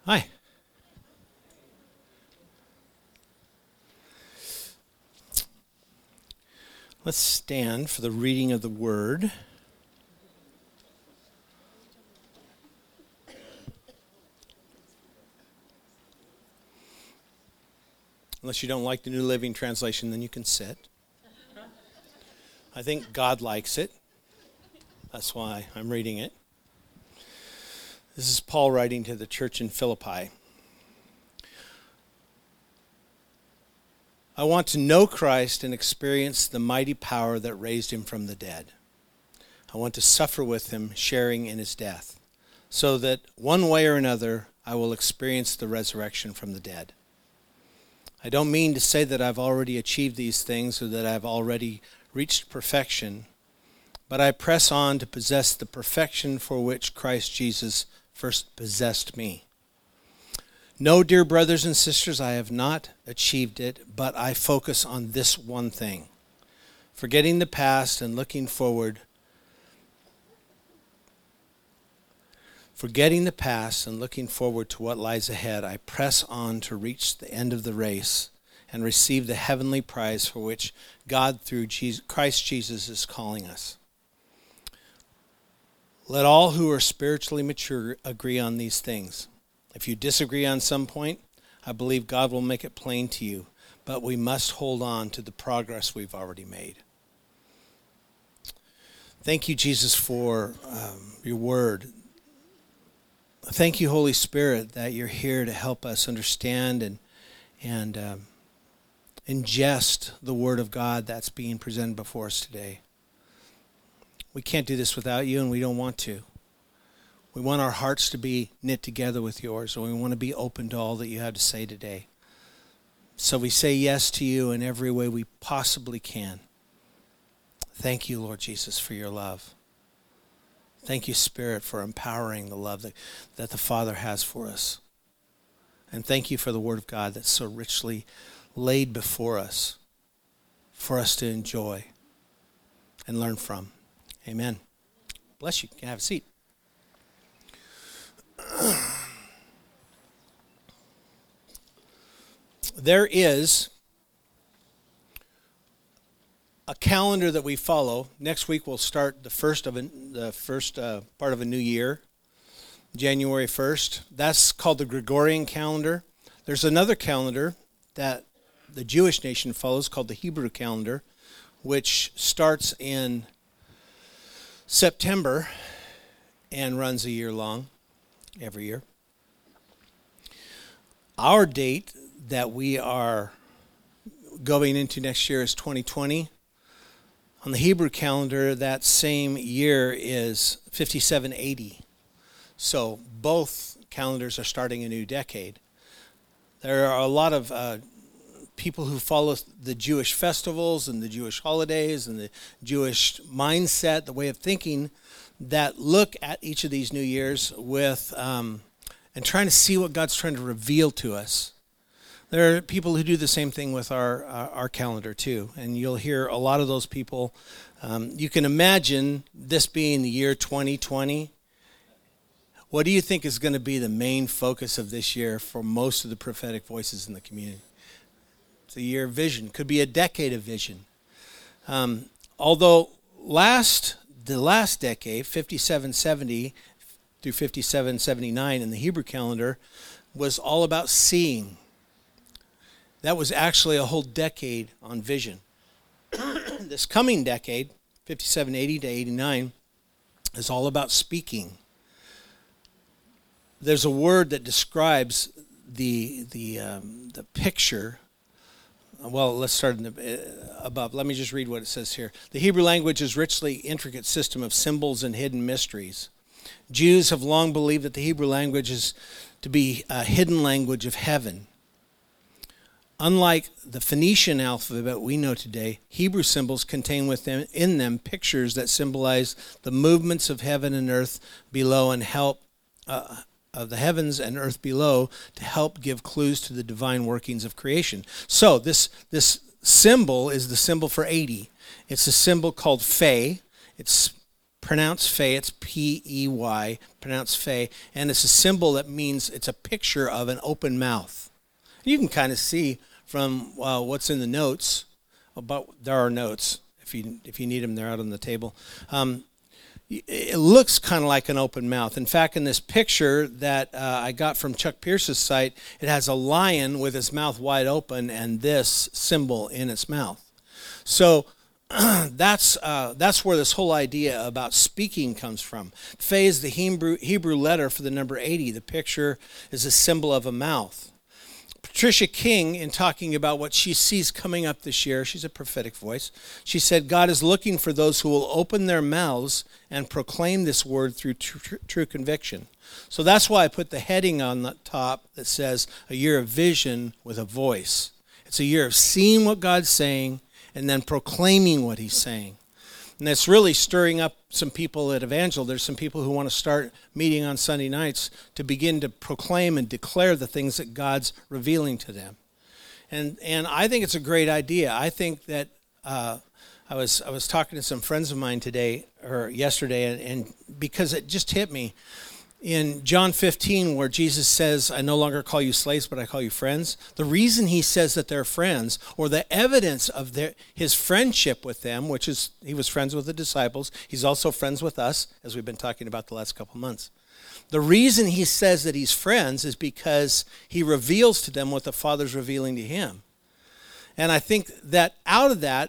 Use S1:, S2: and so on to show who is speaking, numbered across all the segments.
S1: Hi. Let's stand for the reading of the word. Unless you don't like the New Living Translation, then you can sit. I think God likes it. That's why I'm reading it. This is Paul writing to the church in Philippi. I want to know Christ and experience the mighty power that raised him from the dead. I want to suffer with him, sharing in his death, so that one way or another I will experience the resurrection from the dead. I don't mean to say that I've already achieved these things or that I've already reached perfection, but I press on to possess the perfection for which Christ Jesus first possessed me. No, dear brothers and sisters, I have not achieved it, but I focus on this one thing. Forgetting the past and looking forward. Forgetting the past and looking forward to what lies ahead, I press on to reach the end of the race and receive the heavenly prize for which God through Christ Jesus is calling us. Let all who are spiritually mature agree on these things. If you disagree on some point, I believe God will make it plain to you, but we must hold on to the progress we've already made. Thank you, Jesus, for your word. Thank you, Holy Spirit, that you're here to help us understand and ingest the word of God that's being presented before us today. We can't do this without you, and we don't want to. We want our hearts to be knit together with yours, and we want to be open to all that you have to say today. So we say yes to you in every way we possibly can. Thank you, Lord Jesus, for your love. Thank you, Spirit, for empowering the love that the Father has for us. And thank you for the Word of God that's so richly laid before us for us to enjoy and learn from. Amen. Bless you. You can have a seat. There is a calendar that we follow. Next week we'll start the first part of a new year, January 1st. That's called the Gregorian calendar. There's another calendar that the Jewish nation follows called the Hebrew calendar, which starts in September and runs a year long, every year. Our date that we are going into next year is 2020. On the Hebrew calendar, that same year is 5780. So both calendars are starting a new decade. There are a lot of people who follow the Jewish festivals and the Jewish holidays and the Jewish mindset, the way of thinking, that look at each of these new years with and trying to see what God's trying to reveal to us. There are people who do the same thing with our calendar too, and you'll hear a lot of those people. You can imagine this being the year 2020. What do you think is going to be the main focus of this year for most of the prophetic voices in the community? It's a year of vision. Could be a decade of vision. Although the last decade, 5770 through 5779 in the Hebrew calendar, was all about seeing. That was actually a whole decade on vision. This coming decade, 5780 to 89, is all about speaking. There's a word that describes the picture. Well, let's start above. Let me just read what it says here. The Hebrew language is a richly intricate system of symbols and hidden mysteries. Jews have long believed that the Hebrew language is to be a hidden language of heaven. Unlike the Phoenician alphabet we know today, Hebrew symbols contain within them pictures that symbolize the movements of heaven and earth below and help of the heavens and earth below to help give clues to the divine workings of creation. So this symbol is the symbol for 80. It's a symbol called Phe. It's pronounced Phay. It's P-E-Y, pronounced Phay. And it's a symbol that means it's a picture of an open mouth. You can kind of see from what's in the notes, there are notes. If you need them, they're out on the table. It looks kind of like an open mouth. In fact, in this picture that I got from Chuck Pierce's site, it has a lion with his mouth wide open and this symbol in its mouth. So that's where this whole idea about speaking comes from. Phay is the Hebrew letter for the number 80. The picture is a symbol of a mouth. Patricia King, in talking about what she sees coming up this year, she's a prophetic voice, she said, God is looking for those who will open their mouths and proclaim this word through true conviction. So that's why I put the heading on the top that says, a year of vision with a voice. It's a year of seeing what God's saying and then proclaiming what he's saying. And it's really stirring up some people at Evangel. There's some people who want to start meeting on Sunday nights to begin to proclaim and declare the things that God's revealing to them. And I think it's a great idea. I think that I was talking to some friends of mine yesterday, and because it just hit me. In John 15, where Jesus says, I no longer call you slaves, but I call you friends. The reason he says that they're friends, or the evidence of his friendship with them, which is he was friends with the disciples. He's also friends with us, as we've been talking about the last couple months. The reason he says that he's friends is because he reveals to them what the Father's revealing to him. And I think that out of that,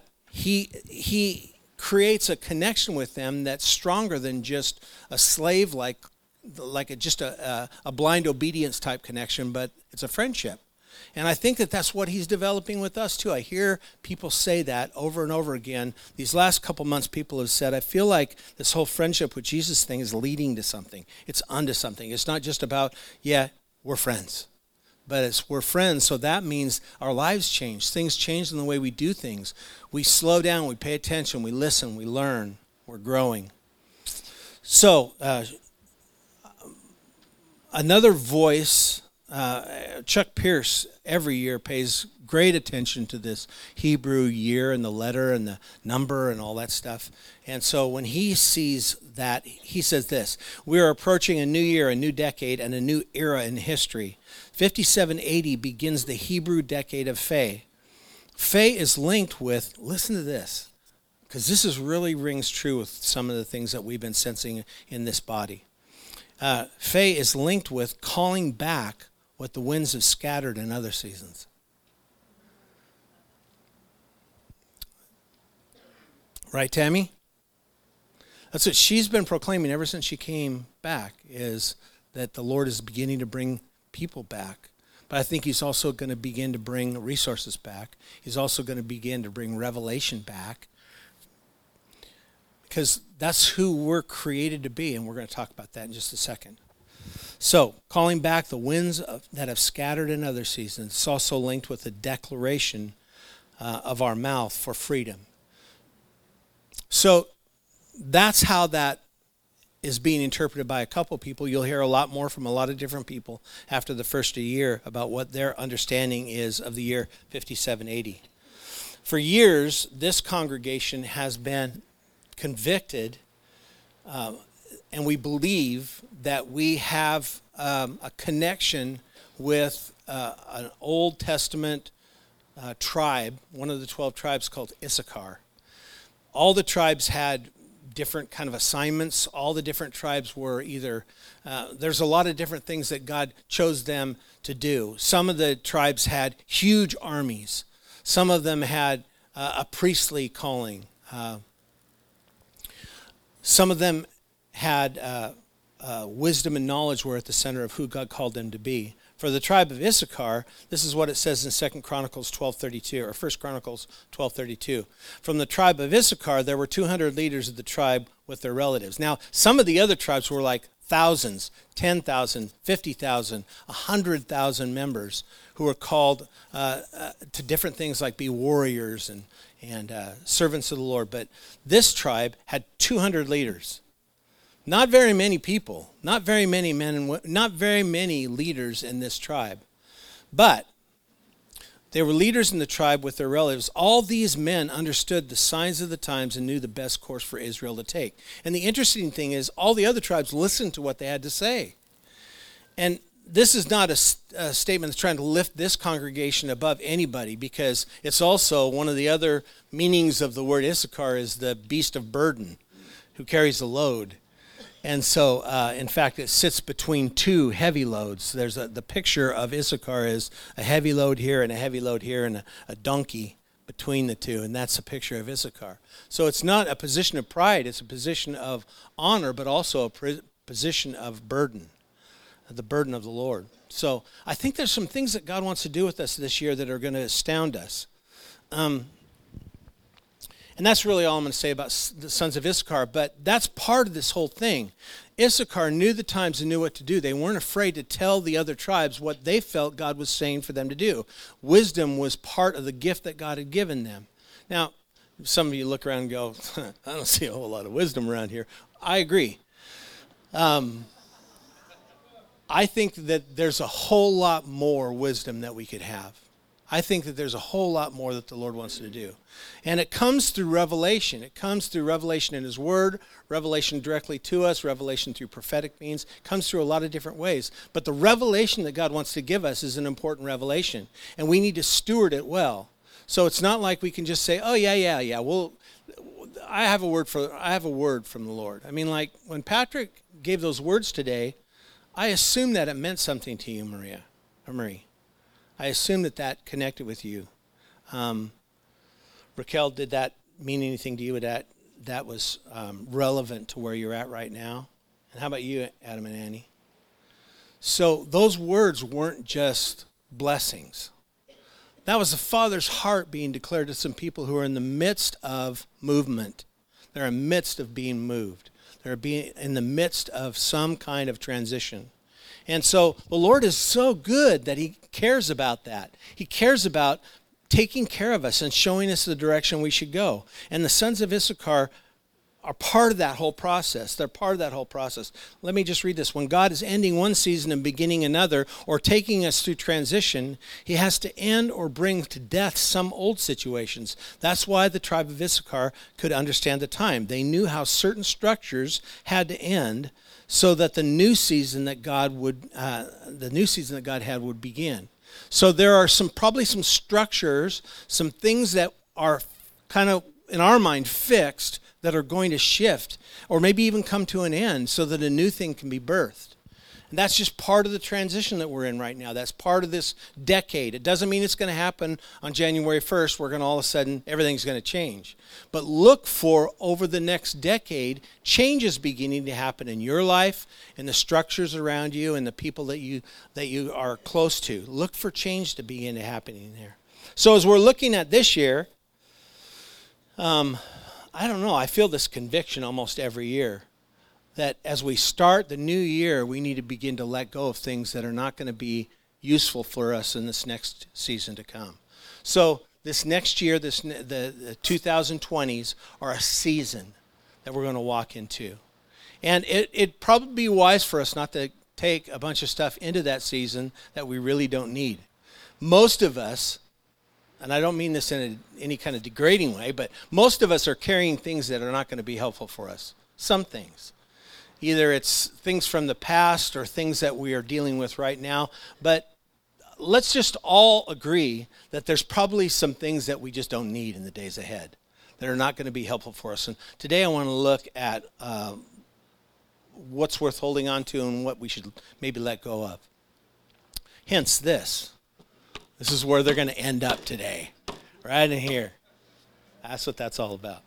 S1: he creates a connection with them that's stronger than just a slave-like just a blind obedience type connection, but it's a friendship. And I think that that's what he's developing with us too. I hear people say that over and over again. These last couple months, people have said, I feel like this whole friendship with Jesus thing is leading to something. It's unto something. It's not just about, we're friends. But we're friends, so that means our lives change. Things change in the way we do things. We slow down, we pay attention, we listen, we learn, we're growing. So, another voice, Chuck Pierce every year pays great attention to this Hebrew year and the letter and the number and all that stuff. And so when he sees that, he says this, we are approaching a new year, a new decade, and a new era in history. 5780 begins the Hebrew decade of Phay. Phay is linked with, listen to this, because this is really rings true with some of the things that we've been sensing in this body. Phay is linked with calling back what the winds have scattered in other seasons. Right, Tammy? That's what she's been proclaiming ever since she came back, is that the Lord is beginning to bring people back. But I think he's also going to begin to bring resources back. He's also going to begin to bring revelation back. Because that's who we're created to be, and we're going to talk about that in just a second. So, calling back the winds that have scattered in other seasons, it's also linked with the declaration of our mouth for freedom. So, that's how that is being interpreted by a couple people. You'll hear a lot more from a lot of different people after the first year about what their understanding is of the year 5780. For years, this congregation has been convicted, and we believe that we have a connection with an Old Testament tribe, one of the 12 tribes called Issachar. All the tribes had different kind of assignments. All the different tribes were either, there's a lot of different things that God chose them to do. Some of the tribes had huge armies. Some of them had a priestly calling. Some of them had wisdom and knowledge were at the center of who God called them to be. For the tribe of Issachar, this is what it says in 2 Chronicles 12:32, or 1 Chronicles 12:32. From the tribe of Issachar, there were 200 leaders of the tribe with their relatives. Now, some of the other tribes were like thousands, 10,000, 50,000, 100,000 members who were called to different things like be warriors and servants of the Lord. But this tribe had 200 leaders. Not very many people, not very many men and not very many leaders in this tribe. But They were leaders in the tribe with their relatives. All these men understood the signs of the times and knew the best course for Israel to take. And the interesting thing is, all the other tribes listened to what they had to say. And this is not a statement that's trying to lift this congregation above anybody, because it's also one of the other meanings of the word Issachar is the beast of burden who carries the load. And so, in fact, it sits between two heavy loads. There's the picture of Issachar is a heavy load here and a heavy load here and a donkey between the two, and that's a picture of Issachar. So it's not a position of pride, it's a position of honor, but also a position of burden, the burden of the Lord. So I think there's some things that God wants to do with us this year that are going to astound us. And that's really all I'm going to say about the sons of Issachar, but that's part of this whole thing. Issachar knew the times and knew what to do. They weren't afraid to tell the other tribes what they felt God was saying for them to do. Wisdom was part of the gift that God had given them. Now, some of you look around and go, I don't see a whole lot of wisdom around here. I agree. I think that there's a whole lot more wisdom that we could have. I think that there's a whole lot more that the Lord wants to do. And it comes through revelation. It comes through revelation in His Word, revelation directly to us, revelation through prophetic means. It comes through a lot of different ways. But the revelation that God wants to give us is an important revelation. And we need to steward it well. So it's not like we can just say, oh, yeah. Well, I have a word from the Lord. I mean, like when Patrick gave those words today, I assume that it meant something to you, Marie. I assume that connected with you. Raquel, did that mean anything to you? That was relevant to where you're at right now? And how about you, Adam and Annie? So those words weren't just blessings. That was the Father's heart being declared to some people who are in the midst of movement. They're in the midst of being moved. They're being in the midst of some kind of transition. And so the Lord is so good that He cares about that. He cares about taking care of us and showing us the direction we should go. And the sons of Issachar are part of that whole process. They're part of that whole process. Let me just read this. When God is ending one season and beginning another, or taking us through transition, He has to end or bring to death some old situations. That's why the tribe of Issachar could understand the time. They knew how certain structures had to end so that the new season that God had would begin. So there are probably some structures, some things that are kind of in our mind fixed that are going to shift or maybe even come to an end so that a new thing can be birthed. And that's just part of the transition that we're in right now. That's part of this decade. It doesn't mean it's going to happen on January 1st. We're going to all of a sudden, everything's going to change. But look for, over the next decade, changes beginning to happen in your life, in the structures around you, and the people that you are close to. Look for change to begin to happen in there. So as we're looking at this year, I don't know, I feel this conviction almost every year that as we start the new year, we need to begin to let go of things that are not going to be useful for us in this next season to come. So this next year, the 2020s are a season that we're going to walk into. And it'd probably be wise for us not to take a bunch of stuff into that season that we really don't need. Most of us, and I don't mean this in any kind of degrading way, but most of us are carrying things that are not going to be helpful for us. Some things. Either it's things from the past or things that we are dealing with right now. But let's just all agree that there's probably some things that we just don't need in the days ahead that are not going to be helpful for us. And today I want to look at what's worth holding on to and what we should maybe let go of. Hence this. This is where they're going to end up today, right in here. That's what that's all about.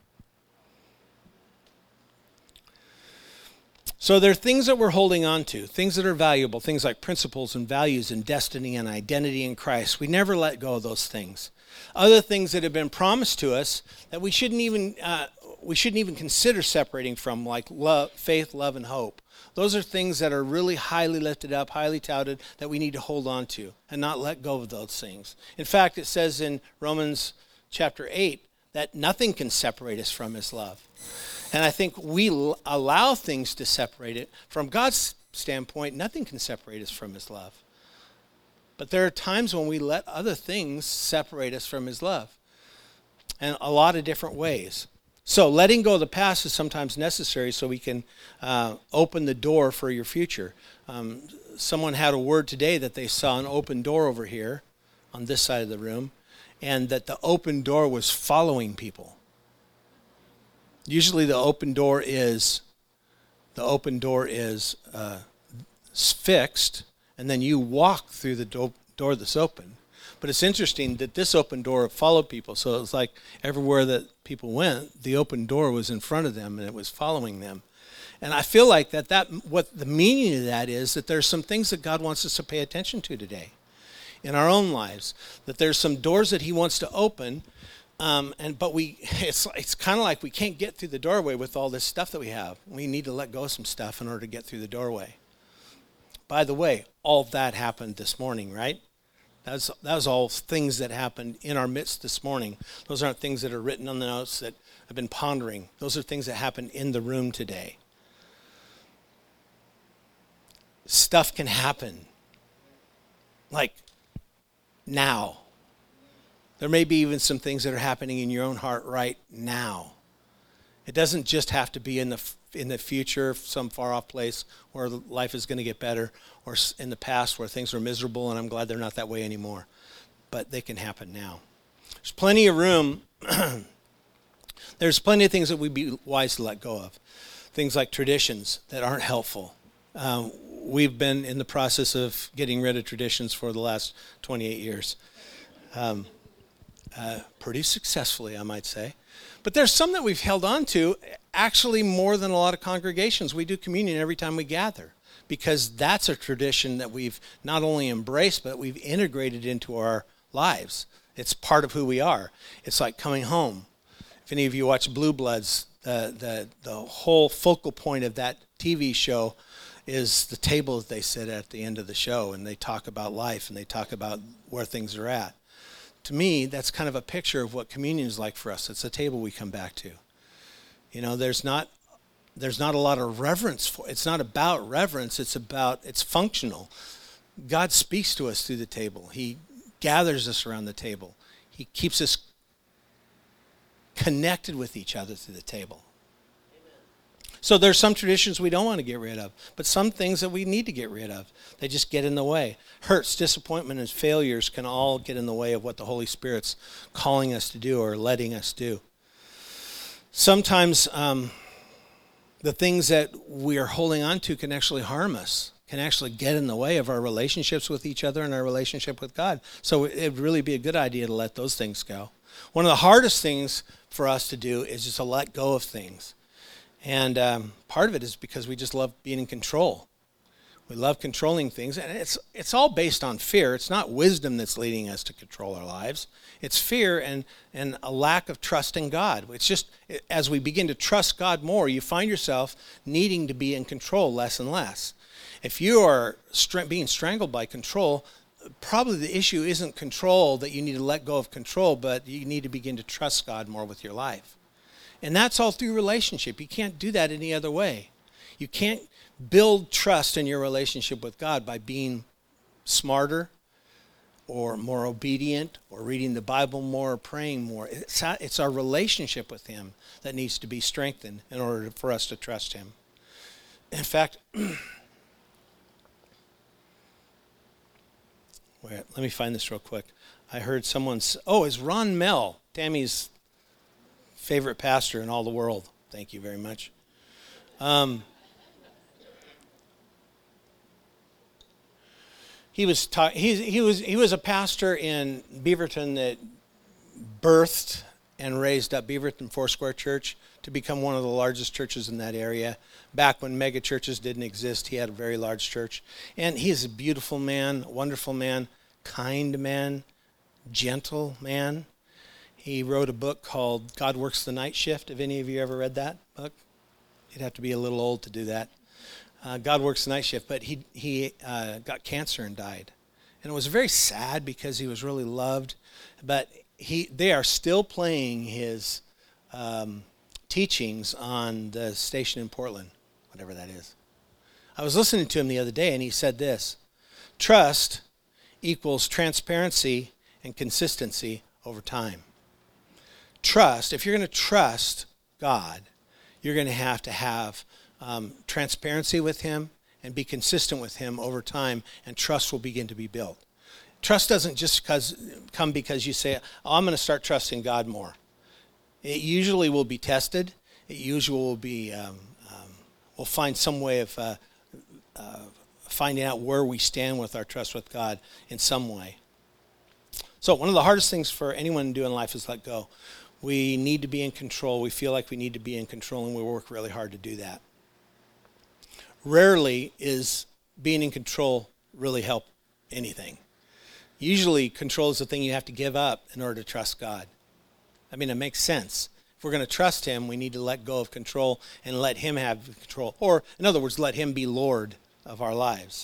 S1: So there are things that we're holding on to, things that are valuable, things like principles and values and destiny and identity in Christ. We never let go of those things. Other things that have been promised to us that we shouldn't even consider separating from, like love, faith, love, and hope. Those are things that are really highly lifted up, highly touted, that we need to hold on to and not let go of those things. In fact, it says in Romans chapter 8 that nothing can separate us from His love. And I think we allow things to separate it. From God's standpoint, nothing can separate us from His love. But there are times when we let other things separate us from his love, and a lot of different ways. So letting go of the past is sometimes necessary so we can open the door for your future. Someone had a word today that they saw an open door over here on this side of the room, and that the open door was following people. Usually the open door is fixed, and then you walk through the door that's open. But it's interesting that this open door followed people. So it was like everywhere that people went, the open door was in front of them and it was following them. And I feel like what the meaning of that is that there's some things that God wants us to pay attention to today in our own lives. That there's some doors that he wants to open, but it's kind of like we can't get through the doorway with all this stuff that we have. We need to let go of some stuff in order to get through the doorway. By the way, all that happened this morning, right? That was all things that happened in our midst this morning. Those aren't things that are written on the notes that I've been pondering. Those are things that happened in the room today. Stuff can happen, like now. There may be even some things that are happening in your own heart right now. It doesn't just have to be in the future, some far off place where life is going to get better, or in the past where things were miserable, and I'm glad they're not that way anymore. But they can happen now. There's plenty of room. There's plenty of things that we'd be wise to let go of. Things like traditions that aren't helpful. We've been in the process of getting rid of traditions for the last 28 years. Pretty successfully, I might say. But there's some that we've held on to, actually more than a lot of congregations. We do communion every time we gather, because that's a tradition that we've not only embraced, but we've integrated into our lives. It's part of who we are. It's like coming home. If any of you watch Blue Bloods, the whole focal point of that TV show is the table that they sit at the end of the show, and they talk about life, and they talk about where things are at. To me, that's kind of a picture of what communion is like for us. It's a table we come back to. You know, there's not a lot of reverence for it. It's not about reverence. It's functional. God speaks to us through the table. He gathers us around the table. He keeps us connected with each other through the table. So there's some traditions we don't want to get rid of, but some things that we need to get rid of. They just get in the way. Hurts, disappointment, and failures can all get in the way of what the Holy Spirit's calling us to do or letting us do. Sometimes the things that we are holding on to can actually harm us, can actually get in the way of our relationships with each other and our relationship with God. So it would really be a good idea to let those things go. One of the hardest things for us to do is just to let go of things. And part of it is because we just love being in control. We love controlling things, and it's all based on fear. It's not wisdom that's leading us to control our lives. It's fear and a lack of trust in God. It's just as we begin to trust God more, you find yourself needing to be in control less and less. If you are being strangled by control, probably the issue isn't control, that you need to let go of control, but you need to begin to trust God more with your life. And that's all through relationship. You can't do that any other way. You can't build trust in your relationship with God by being smarter or more obedient or reading the Bible more or praying more. It's our relationship with him that needs to be strengthened in order for us to trust him. In fact, let me find this real quick. I heard someone it's Ron Mell, Tammy's favorite pastor in all the world. Thank you very much. He was a pastor in Beaverton that birthed and raised up Beaverton Foursquare Church to become one of the largest churches in that area. Back when mega churches didn't exist, he had a very large church. And he's a beautiful man, wonderful man, kind man, gentle man. He wrote a book called God Works the Night Shift. Have any of you ever read that book? You'd have to be a little old to do that. God Works the Night Shift. But he got cancer and died. And it was very sad because he was really loved. But they are still playing his teachings on the station in Portland, whatever that is. I was listening to him the other day, and he said this: trust equals transparency and consistency over time. Trust, if you're going to trust God, you're going to have transparency with him and be consistent with him over time, and trust will begin to be built. Trust doesn't just come because you say, oh, I'm going to start trusting God more. It usually will be tested. It usually will be, we'll find some way of finding out where we stand with our trust with God in some way. So one of the hardest things for anyone to do in life is let go. We need to be in control. We feel like we need to be in control, and we work really hard to do that. Rarely is being in control really help anything. Usually control is the thing you have to give up in order to trust God. I mean, it makes sense. If we're going to trust him, we need to let go of control and let him have control. Or, in other words, let him be Lord of our lives.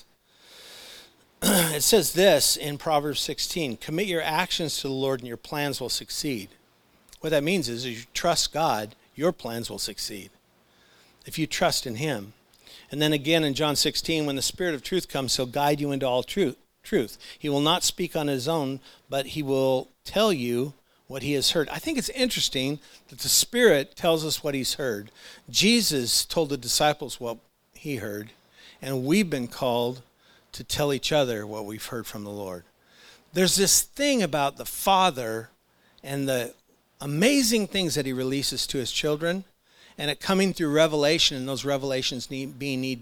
S1: It says this in Proverbs 16, commit your actions to the Lord and your plans will succeed. What that means is if you trust God, your plans will succeed. If you trust in him. And then again in John 16, when the Spirit of truth comes, he'll guide you into all truth. He will not speak on his own, but he will tell you what he has heard. I think it's interesting that the Spirit tells us what he's heard. Jesus told the disciples what he heard, and we've been called to tell each other what we've heard from the Lord. There's this thing about the Father and the amazing things that he releases to his children, and it coming through revelation, and those revelations needing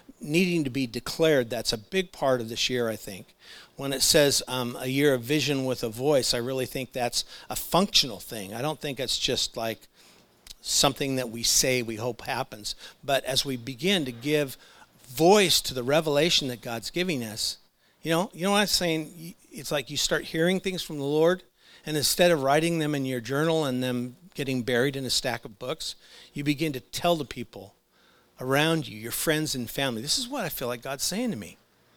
S1: to be declared. That's a big part of this year, I think. When it says a year of vision with a voice, I really think that's a functional thing. I don't think it's just like something that we say we hope happens. But as we begin to give voice to the revelation that God's giving us, you know what I'm saying? It's like you start hearing things from the Lord, and instead of writing them in your journal and them getting buried in a stack of books, you begin to tell the people around you, your friends and family, this is what I feel like God's saying to me.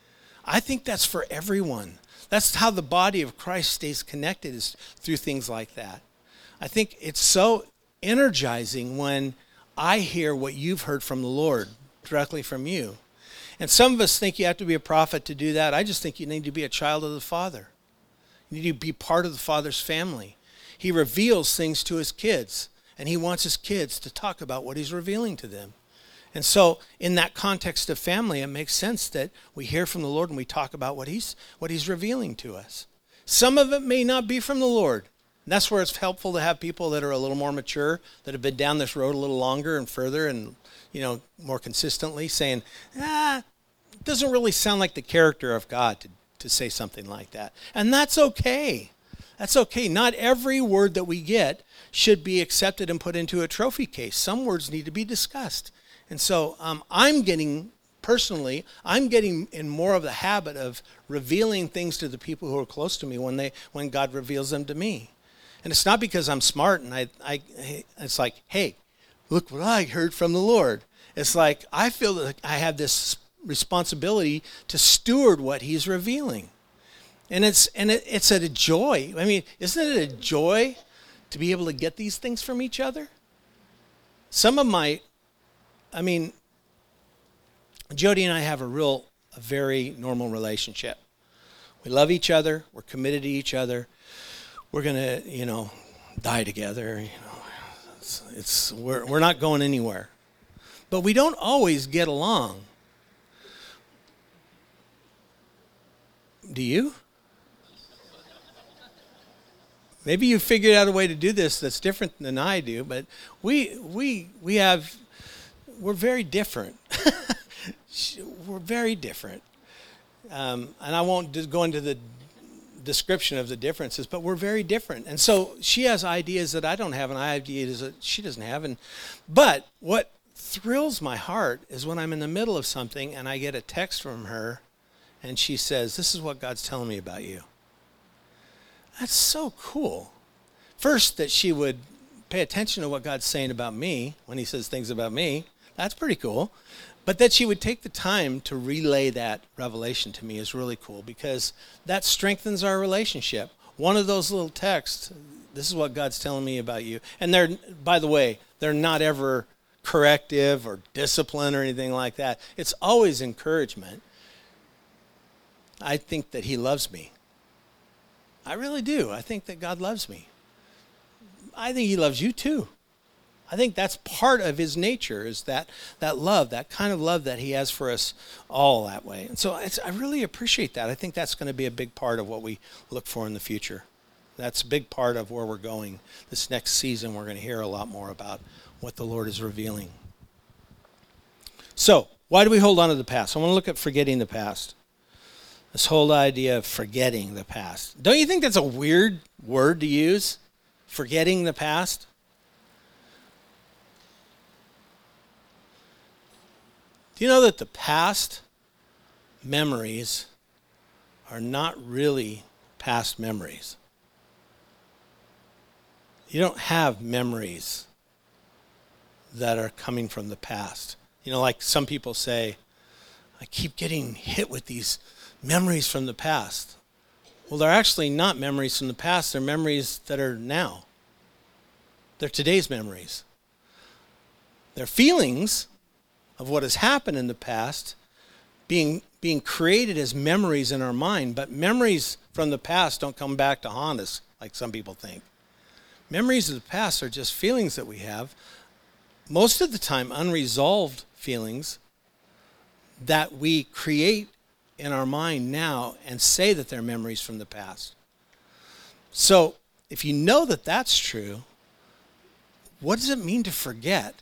S1: I think that's for everyone. That's how the body of Christ stays connected, is through things like that. I think it's so energizing when I hear what you've heard from the Lord directly from you. And some of us think you have to be a prophet to do that. I just think you need to be a child of the Father. You need to be part of the Father's family. He reveals things to his kids, and he wants his kids to talk about what he's revealing to them. And so in that context of family, it makes sense that we hear from the Lord and we talk about what he's revealing to us. Some of it may not be from the Lord. And that's where it's helpful to have people that are a little more mature, that have been down this road a little longer and further and, more consistently saying, it doesn't really sound like the character of God to say something like that. And that's okay. That's okay. Not every word that we get should be accepted and put into a trophy case. Some words need to be discussed. And so I'm getting in more of the habit of revealing things to the people who are close to me when God reveals them to me. And it's not because I'm smart and it's like, hey, look what I heard from the Lord. It's like I feel that I have this responsibility to steward what he's revealing. And it's a joy. I mean, isn't it a joy to be able to get these things from each other? Jody and I have a very normal relationship. We love each other. We're committed to each other. We're going to, die together. We're not going anywhere. But we don't always get along. Do you? Maybe you figured out a way to do this that's different than I do, but we're very different. We're very different. And I won't just go into the description of the differences, but we're very different. And so she has ideas that I don't have, and I have ideas that she doesn't have. But what thrills my heart is when I'm in the middle of something and I get a text from her and she says, this is what God's telling me about you. That's so cool. First, that she would pay attention to what God's saying about me when he says things about me. That's pretty cool. But that she would take the time to relay that revelation to me is really cool, because that strengthens our relationship. One of those little texts, this is what God's telling me about you. And by the way, they're not ever corrective or discipline or anything like that. It's always encouragement. I think that he loves me. I really do. I think that God loves me. I think he loves you too. I think that's part of his nature, is that love, that kind of love that he has for us all that way. And so I really appreciate that. I think that's going to be a big part of what we look for in the future. That's a big part of where we're going. This next season, we're going to hear a lot more about what the Lord is revealing. So, why do we hold on to the past? I want to look at forgetting the past. This whole idea of forgetting the past. Don't you think that's a weird word to use? Forgetting the past? Do you know that the past memories are not really past memories? You don't have memories that are coming from the past. You know, like some people say, I keep getting hit with these memories from the past. Well, they're actually not memories from the past. They're memories that are now. They're today's memories. They're feelings of what has happened in the past being created as memories in our mind, but memories from the past don't come back to haunt us like some people think. Memories of the past are just feelings that we have, most of the time unresolved feelings that we create in our mind now and say that they're memories from the past. So if you know that that's true, what does it mean to forget?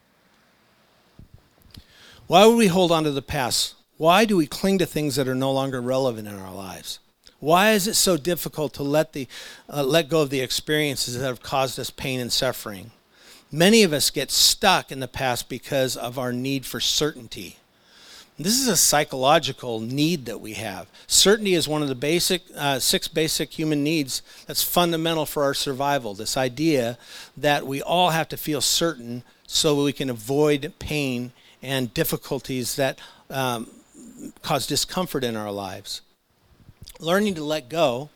S1: Why would we hold on to the past? Why do we cling to things that are no longer relevant in our lives? Why is it so difficult to let go of the experiences that have caused us pain and suffering? Many of us get stuck in the past because of our need for certainty. This is a psychological need that we have. Certainty is one of the 6 basic human needs that's fundamental for our survival. This idea that we all have to feel certain so we can avoid pain and difficulties that cause discomfort in our lives. Learning to let go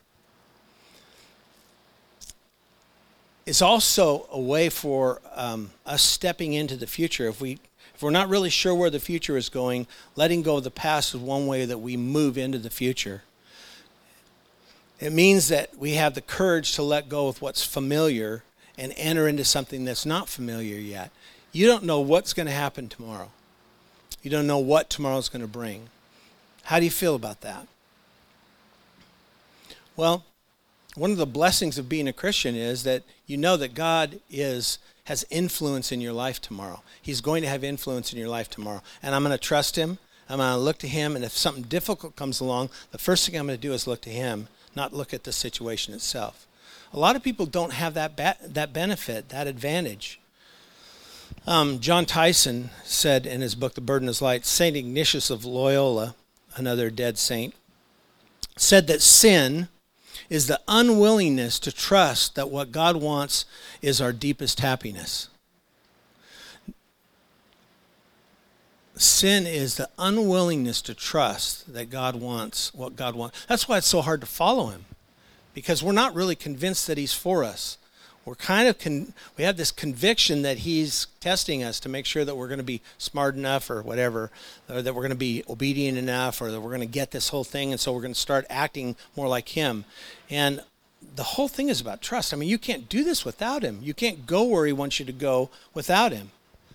S1: is also a way for us stepping into the future. If we're not really sure where the future is going, letting go of the past is one way that we move into the future. It means that we have the courage to let go of what's familiar and enter into something that's not familiar yet. You don't know what's going to happen tomorrow. You don't know what tomorrow's going to bring. How do you feel about that? Well, one of the blessings of being a Christian is that you know that God has influence in your life tomorrow. He's going to have influence in your life tomorrow. And I'm going to trust him. I'm going to look to him. And if something difficult comes along, the first thing I'm going to do is look to him, not look at the situation itself. A lot of people don't have that benefit, that advantage. John Tyson said in his book, The Burden is Light, St. Ignatius of Loyola, another dead saint, said that sin is the unwillingness to trust that what God wants is our deepest happiness. Sin is the unwillingness to trust that God wants what God wants. That's why it's so hard to follow him, because we're not really convinced that he's for us. We're we have this conviction that he's testing us to make sure that we're going to be smart enough or whatever, or that we're going to be obedient enough, or that we're going to get this whole thing, and so we're going to start acting more like him. And the whole thing is about trust. I mean, you can't do this without him. You can't go where he wants you to go without him.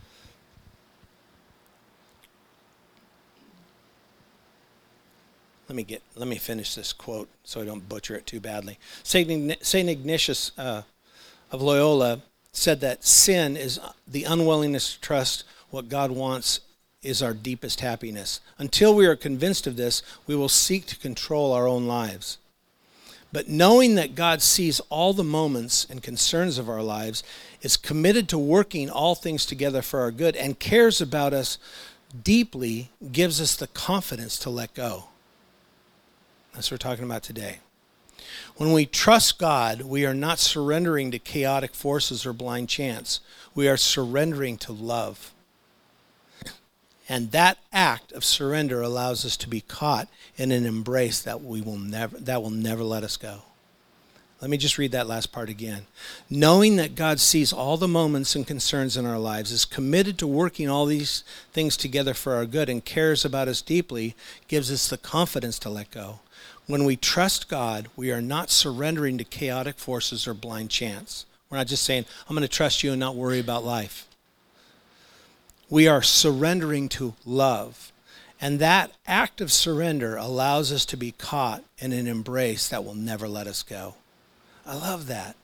S1: Let me finish this quote so I don't butcher it too badly. Saint Ignatius of Loyola said that sin is the unwillingness to trust what God wants is our deepest happiness. Until we are convinced of this, we will seek to control our own lives. But knowing that God sees all the moments and concerns of our lives, is committed to working all things together for our good, and cares about us deeply, gives us the confidence to let go. That's what we're talking about today. When we trust God, we are not surrendering to chaotic forces or blind chance. We are surrendering to love. And that act of surrender allows us to be caught in an embrace that will never let us go. Let me just read that last part again. Knowing that God sees all the moments and concerns in our lives, is committed to working all these things together for our good, and cares about us deeply, gives us the confidence to let go. When we trust God, we are not surrendering to chaotic forces or blind chance. We're not just saying, I'm going to trust you and not worry about life. We are surrendering to love. And that act of surrender allows us to be caught in an embrace that will never let us go. I love that.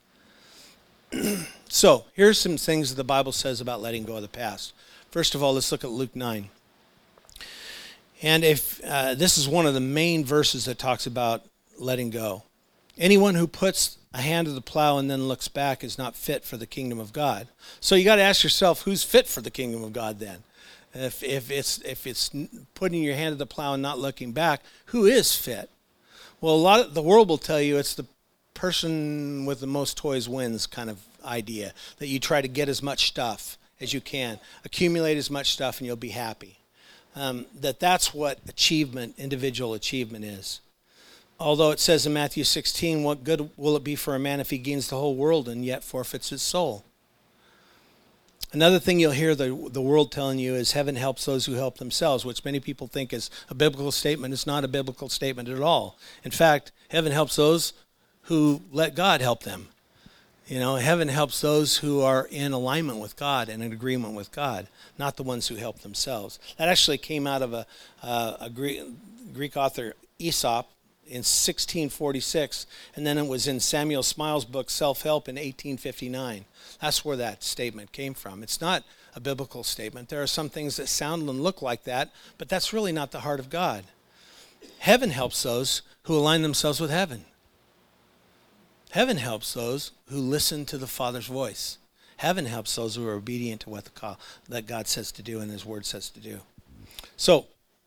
S1: So, here's some things that the Bible says about letting go of the past. First of all, let's look at Luke 9. And if this is one of the main verses that talks about letting go. Anyone who puts a hand to the plow and then looks back is not fit for the kingdom of God. So you got to ask yourself, who's fit for the kingdom of God then? If it's putting your hand to the plow and not looking back, who is fit? Well, the world will tell you it's the person with the most toys wins kind of idea, that you try to get as much stuff as you can, accumulate as much stuff, and you'll be happy. That's what individual achievement is. Although it says in Matthew 16, what good will it be for a man if he gains the whole world and yet forfeits his soul? Another thing you'll hear the world telling you is heaven helps those who help themselves, which many people think is a biblical statement. It's not a biblical statement at all. In fact, heaven helps those who let God help them. Heaven helps those who are in alignment with God and in agreement with God, not the ones who help themselves. That actually came out of a Greek author, Aesop, in 1646, and then it was in Samuel Smiles' book, Self-Help, in 1859. That's where that statement came from. It's not a biblical statement. There are some things that sound and look like that, but that's really not the heart of God. Heaven helps those who align themselves with heaven. Heaven helps those who listen to the Father's voice. Heaven helps those who are obedient to what that God says to do and His Word says to do. So,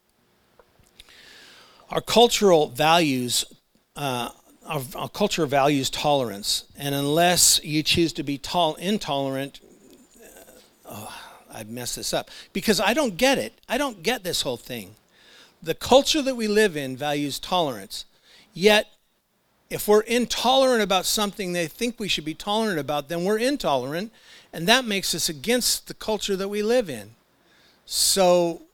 S1: our cultural values, our culture values tolerance, and unless you choose to be intolerant, I've messed this up, because I don't get it. I don't get this whole thing. The culture that we live in values tolerance, yet if we're intolerant about something they think we should be tolerant about, then we're intolerant, and that makes us against the culture that we live in. So,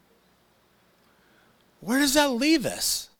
S1: where does that leave us?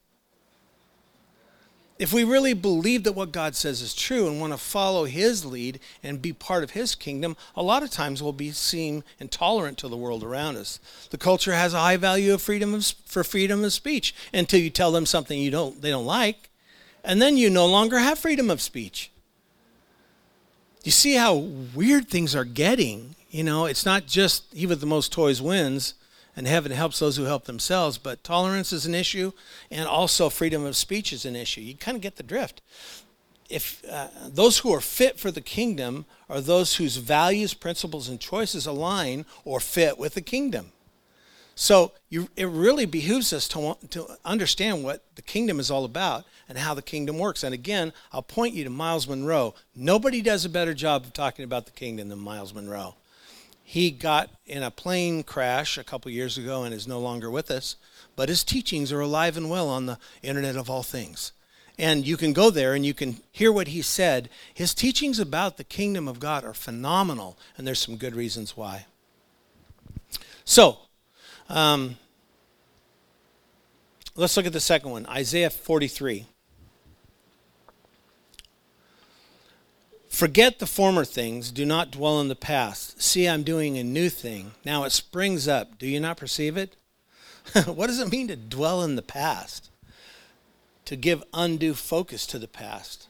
S1: If we really believe that what God says is true and want to follow His lead and be part of His kingdom, a lot of times we'll seem intolerant to the world around us. The culture has a high value of freedom of speech until you tell them something they don't like, and then you no longer have freedom of speech. You see how weird things are getting. It's not just he with the most toys wins, and heaven helps those who help themselves, but tolerance is an issue, and also freedom of speech is an issue. You kind of get the drift. If those who are fit for the kingdom are those whose values, principles, and choices align or fit with the kingdom. So it really behooves us to understand what the kingdom is all about and how the kingdom works. And again, I'll point you to Miles Monroe. Nobody does a better job of talking about the kingdom than Miles Monroe. He got in a plane crash a couple years ago and is no longer with us, but his teachings are alive and well on the Internet of all things. And you can go there and you can hear what he said. His teachings about the kingdom of God are phenomenal, and there's some good reasons why. So, let's look at the second one, Isaiah 43. Forget the former things, do not dwell in the past. See, I'm doing a new thing. Now it springs up. Do you not perceive it? What does it mean to dwell in the past? To give undue focus to the past.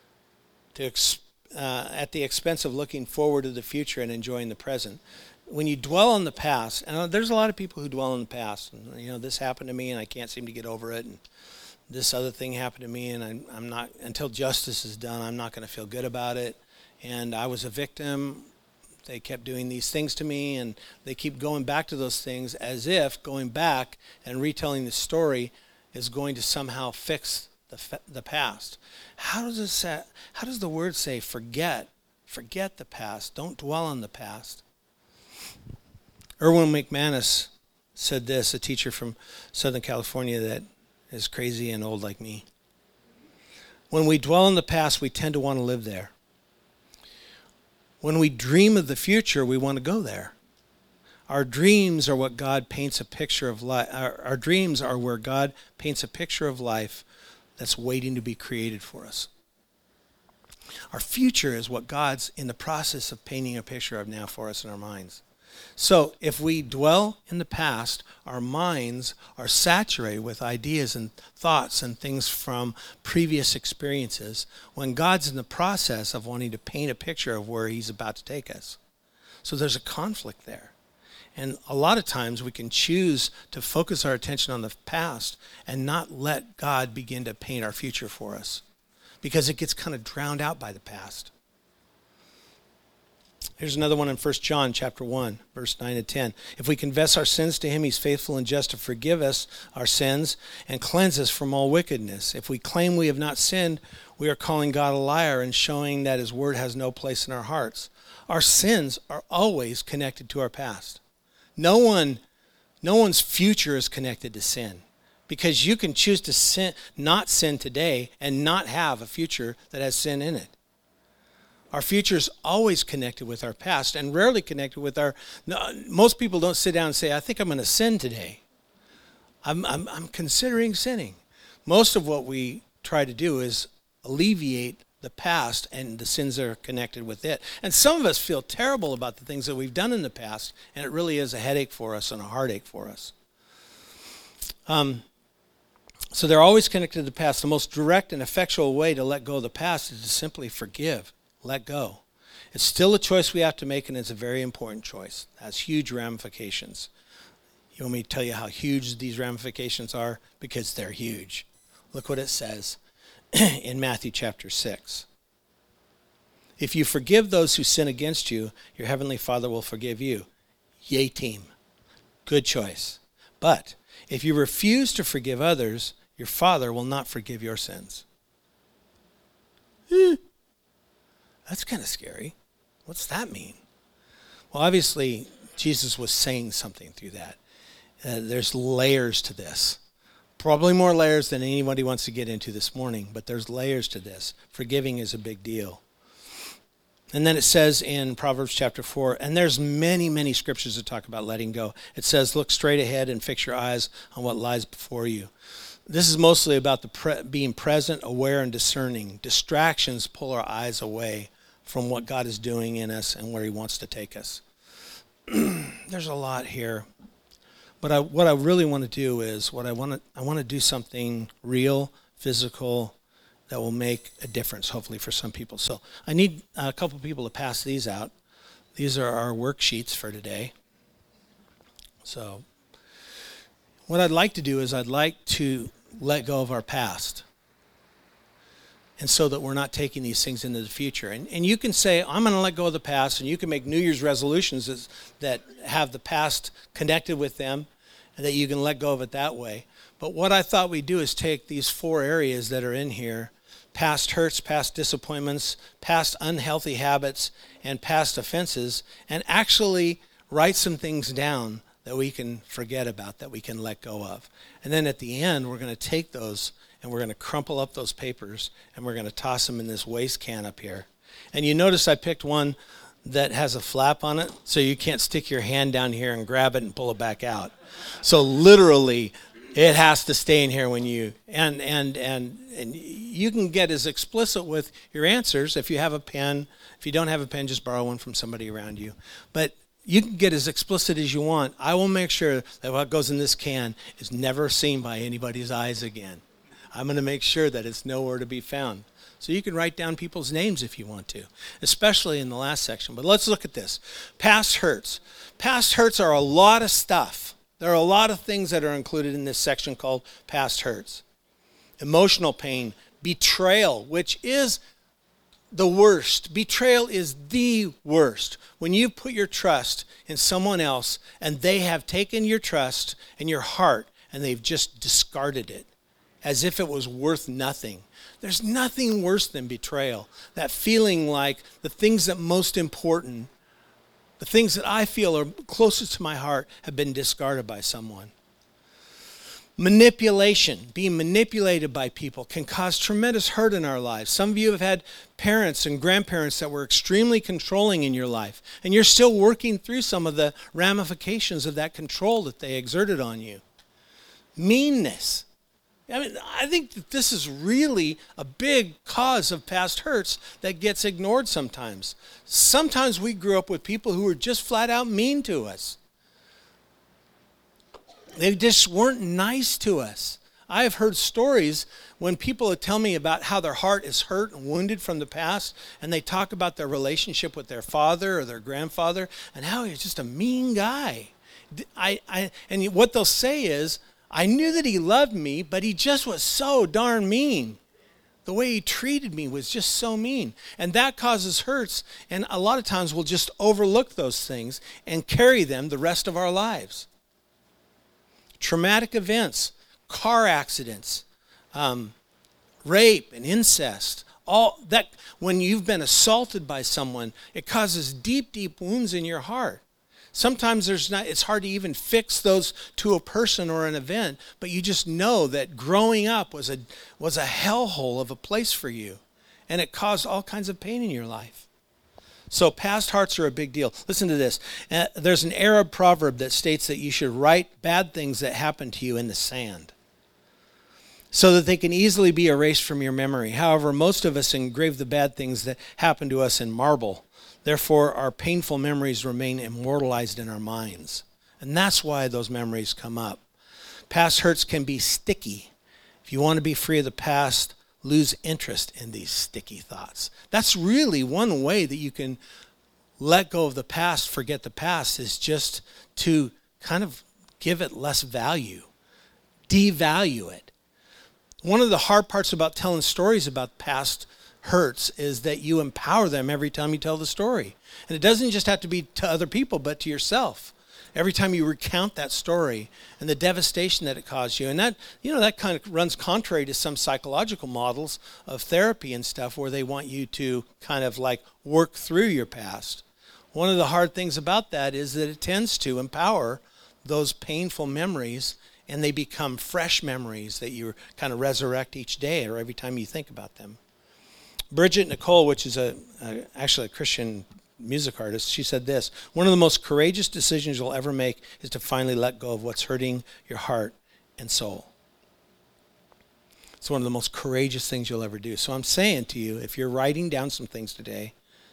S1: At the expense of looking forward to the future and enjoying the present. When you dwell on the past, and there's a lot of people who dwell in the past. And, this happened to me and I can't seem to get over it. And this other thing happened to me, and I'm not, until justice is done, I'm not going to feel good about it. And I was a victim. They kept doing these things to me, and they keep going back to those things as if going back and retelling the story is going to somehow fix the past. How does the word say forget? Forget the past. Don't dwell on the past. Erwin McManus said this, a teacher from Southern California that is crazy and old like me. When we dwell in the past, we tend to want to live there. When we dream of the future, we want to go there. Our dreams are what God paints a picture of life. Our dreams are where God paints a picture of life that's waiting to be created for us. Our future is what God's in the process of painting a picture of now for us in our minds. So if we dwell in the past, our minds are saturated with ideas and thoughts and things from previous experiences when God's in the process of wanting to paint a picture of where he's about to take us. So there's a conflict there. And a lot of times we can choose to focus our attention on the past and not let God begin to paint our future for us because it gets kind of drowned out by the past. Here's another one in 1 John chapter 1, verse 9 and 10. If we confess our sins to him, he's faithful and just to forgive us our sins and cleanse us from all wickedness. If we claim we have not sinned, we are calling God a liar and showing that his word has no place in our hearts. Our sins are always connected to our past. No one's future is connected to sin because you can choose to not sin today and not have a future that has sin in it. Our future is always connected with our past and rarely connected with most people don't sit down and say, I think I'm going to sin today. I'm considering sinning. Most of what we try to do is alleviate the past and the sins that are connected with it. And some of us feel terrible about the things that we've done in the past, and it really is a headache for us and a heartache for us. So they're always connected to the past. The most direct and effectual way to let go of the past is to simply forgive. Let go. It's still a choice we have to make, and it's a very important choice. It has huge ramifications. You want me to tell you how huge these ramifications are? Because they're huge. Look what it says in Matthew chapter 6. If you forgive those who sin against you, your heavenly Father will forgive you. Yay, team. Good choice. But if you refuse to forgive others, your Father will not forgive your sins. That's kind of scary. What's that mean? Well, obviously, Jesus was saying something through that. There's layers to this. Probably more layers than anybody wants to get into this morning, but there's layers to this. Forgiving is a big deal. And then it says in Proverbs chapter 4, and there's many, many scriptures that talk about letting go. It says, look straight ahead and fix your eyes on what lies before you. This is mostly about being present, aware, and discerning. Distractions pull our eyes away from what God is doing in us and where he wants to take us. There's a lot here. But what I really want to do is I want to do something real, physical, that will make a difference, hopefully, for some people. So I need a couple people to pass these out. These are our worksheets for today. So what I'd like to do is I'd like to let go of our past. And so that we're not taking these things into the future. And you can say, I'm going to let go of the past, and you can make New Year's resolutions that have the past connected with them, and that you can let go of it that way. But what I thought we'd do is take these 4 areas that are in here, past hurts, past disappointments, past unhealthy habits, and past offenses, and actually write some things down that we can forget about, that we can let go of. And then at the end, we're going to take those and we're going to crumple up those papers and we're going to toss them in this waste can up here. And you notice I picked one that has a flap on it, so you can't stick your hand down here and grab it and pull it back out. So literally, it has to stay in here when you, and you can get as explicit with your answers if you have a pen. If you don't have a pen, just borrow one from somebody around you. But you can get as explicit as you want. I will make sure that what goes in this can is never seen by anybody's eyes again. I'm going to make sure that it's nowhere to be found. So you can write down people's names if you want to, especially in the last section. But let's look at this. Past hurts. Past hurts are a lot of stuff. There are a lot of things that are included in this section called past hurts. Emotional pain, betrayal, which is the worst. Betrayal is the worst. When you put your trust in someone else and they have taken your trust and your heart and they've just discarded it as if it was worth nothing. There's nothing worse than betrayal. That feeling like the things that most important, the things that I feel are closest to my heart have been discarded by someone. Manipulation, being manipulated by people, can cause tremendous hurt in our lives. Some of you have had parents and grandparents that were extremely controlling in your life, and you're still working through some of the ramifications of that control that they exerted on you. Meanness. I mean, I think that this is really a big cause of past hurts that gets ignored sometimes. Sometimes we grew up with people who were just flat out mean to us. They just weren't nice to us. I have heard stories when people tell me about how their heart is hurt and wounded from the past, and they talk about their relationship with their father or their grandfather and how he was just a mean guy. And what they'll say is, I knew that he loved me, but he just was so darn mean. The way he treated me was just so mean. And that causes hurts, and a lot of times we'll just overlook those things and carry them the rest of our lives. Traumatic events, car accidents, rape and incest, all that, when you've been assaulted by someone, it causes deep, deep wounds in your heart. Sometimes it's hard to even fix those to a person or an event, but you just know that growing up was a hellhole of a place for you, and it caused all kinds of pain in your life. So past hurts are a big deal. Listen to this. There's an Arab proverb that states that you should write bad things that happened to you in the sand so that they can easily be erased from your memory. However, most of us engrave the bad things that happened to us in marble. Therefore, our painful memories remain immortalized in our minds. And that's why those memories come up. Past hurts can be sticky. If you want to be free of the past, lose interest in these sticky thoughts. That's really one way that you can let go of the past, forget the past, is just to kind of give it less value, devalue it. One of the hard parts about telling stories about past hurts is that you empower them every time you tell the story. And it doesn't just have to be to other people, but to yourself. Every time you recount that story and the devastation that it caused you. And that, that kind of runs contrary to some psychological models of therapy and stuff where they want you to kind of like work through your past. One of the hard things about that is that it tends to empower those painful memories, and they become fresh memories that you kind of resurrect each day or every time you think about them. Bridget Nicole, which is actually a Christian music artist, she said this: one of the most courageous decisions you'll ever make is to finally let go of what's hurting your heart and soul. It's one of the most courageous things you'll ever do. So I'm saying to you, if you're writing down some things today,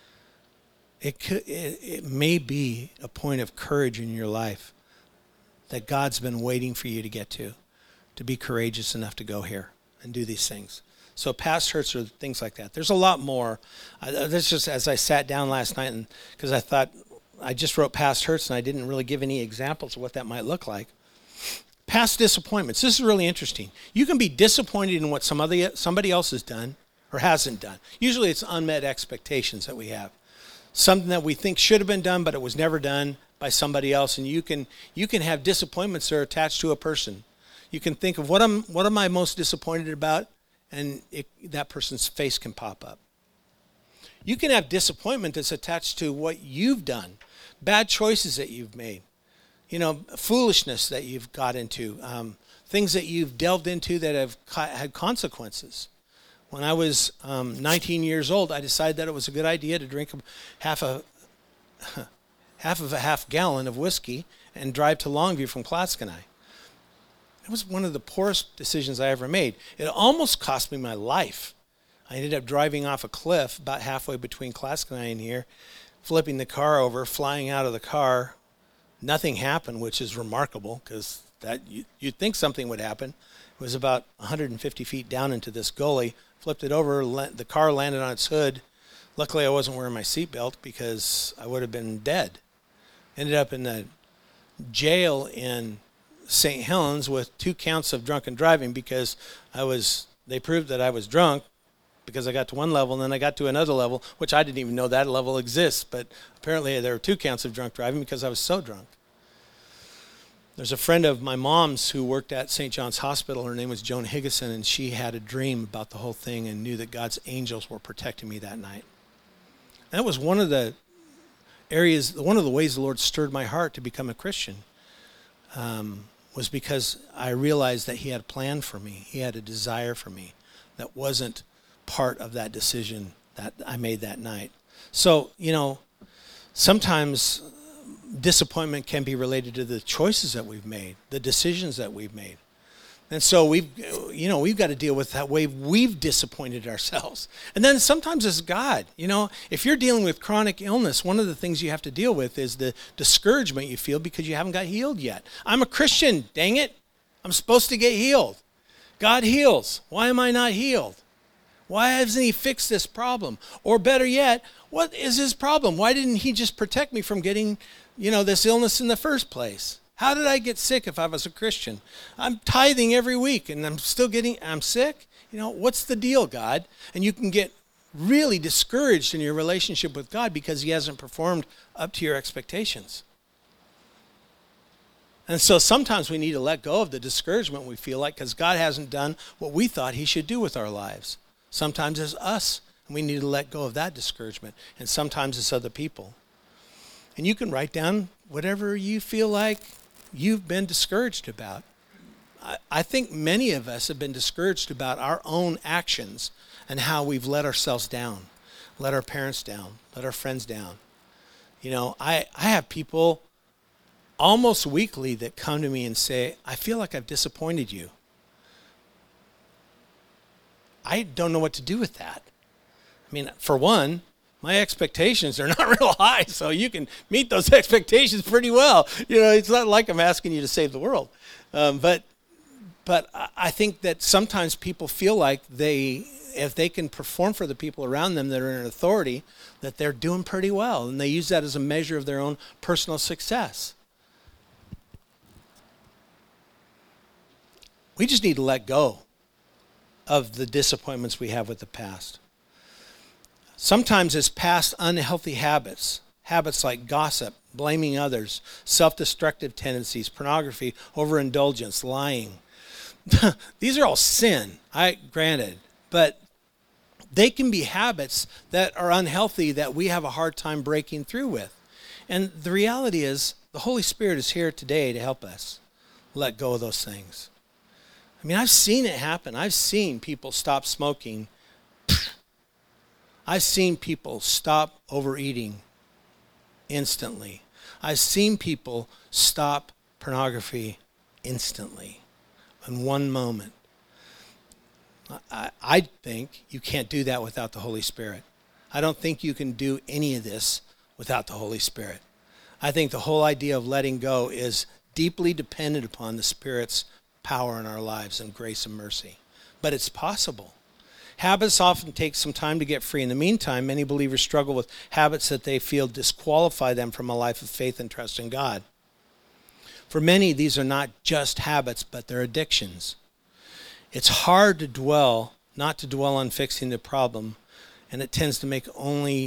S1: it may be a point of courage in your life that God's been waiting for you to get to be courageous enough to go here and do these things. So past hurts are things like that. There's a lot more. That's just as I sat down last night, and because I thought I just wrote past hurts and I didn't really give any examples of what that might look like. Past disappointments. This is really interesting. You can be disappointed in what somebody else has done or hasn't done. Usually it's unmet expectations that we have. Something that we think should have been done, but it was never done by somebody else. And you can have disappointments that are attached to a person. You can think of what am I most disappointed about? And that person's face can pop up. You can have disappointment that's attached to what you've done, bad choices that you've made, foolishness that you've got into, things that you've delved into that have had consequences. When I was 19 years old, I decided that it was a good idea to drink half of a half gallon of whiskey and drive to Longview from Clatskanie. It was one of the poorest decisions I ever made. It almost cost me my life. I ended up driving off a cliff about halfway between Clatskanie and here, flipping the car over, flying out of the car. Nothing happened, which is remarkable because you'd think something would happen. It was about 150 feet down into this gully, flipped it over, the car landed on its hood. Luckily, I wasn't wearing my seatbelt because I would have been dead. Ended up in the jail in St. Helens with 2 counts of drunken driving because they proved that I was drunk because I got to one level and then I got to another level, which I didn't even know that level exists, but apparently there were 2 counts of drunk driving because I was so drunk. There's a friend of my mom's who worked at St. John's Hospital. Her name was Joan Higgison, and she had a dream about the whole thing and knew that God's angels were protecting me that night. And that was one of the ways the Lord stirred my heart to become a Christian. was because I realized that he had a plan for me. He had a desire for me that wasn't part of that decision that I made that night. So, sometimes disappointment can be related to the choices that we've made, the decisions that we've made. And so we've got to deal with that way we've disappointed ourselves. And then sometimes it's God. If you're dealing with chronic illness, one of the things you have to deal with is the discouragement you feel because you haven't got healed yet. I'm a Christian, dang it. I'm supposed to get healed. God heals. Why am I not healed? Why hasn't he fixed this problem? Or better yet, what is his problem? Why didn't he just protect me from getting, this illness in the first place? How did I get sick if I was a Christian? I'm tithing every week and I'm sick. What's the deal, God? And you can get really discouraged in your relationship with God because he hasn't performed up to your expectations. And so sometimes we need to let go of the discouragement we feel like because God hasn't done what we thought he should do with our lives. Sometimes it's us, and we need to let go of that discouragement. And sometimes it's other people. And you can write down whatever you feel like you've been discouraged about. I think many of us have been discouraged about our own actions and how we've let ourselves down, let our parents down, let our friends down. I have people almost weekly that come to me and say, I feel like I've disappointed you. I don't know what to do with that. For one, my expectations are not real high, so you can meet those expectations pretty well. It's not like I'm asking you to save the world. But I think that sometimes people feel like if they can perform for the people around them that are in authority, that they're doing pretty well, and they use that as a measure of their own personal success. We just need to let go of the disappointments we have with the past. Sometimes it's past unhealthy habits like gossip, blaming others, self-destructive tendencies, pornography, overindulgence, lying. These are all sin, granted, but they can be habits that are unhealthy that we have a hard time breaking through with. And the reality is the Holy Spirit is here today to help us let go of those things. I've seen it happen. I've seen people stop smoking. I've seen people stop overeating instantly. I've seen people stop pornography instantly in one moment. I think you can't do that without the Holy Spirit. I don't think you can do any of this without the Holy Spirit. I think the whole idea of letting go is deeply dependent upon the Spirit's power in our lives and grace and mercy. But it's possible. Habits often take some time to get free. In the meantime, many believers struggle with habits that they feel disqualify them from a life of faith and trust in God. For many, these are not just habits, but they're addictions. It's hard to not to dwell on fixing the problem, and it tends to make